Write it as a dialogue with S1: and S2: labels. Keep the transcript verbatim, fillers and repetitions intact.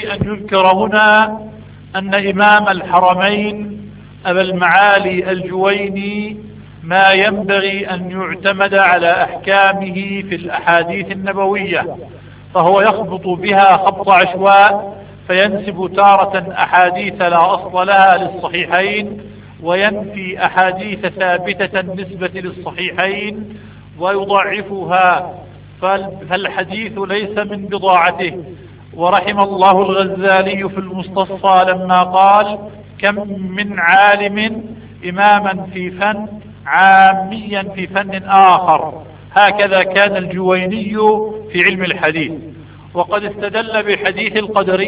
S1: ينبغي أن يذكر هنا أن إمام الحرمين أبا المعالي الجويني ما ينبغي أن يعتمد على أحكامه في الأحاديث النبوية، فهو يخبط بها خبط عشواء، فينسب تارة أحاديث لا أصل لها للصحيحين، وينفي أحاديث ثابتة النسبة للصحيحين ويضعفها، فالحديث ليس من بضاعته. ورحم الله الغزالي في المستصفى لما قال: كم من عالم إماما في فن عاميا في فن آخر. هكذا كان الجويني في علم الحديث. وقد استدل بحديث القدرية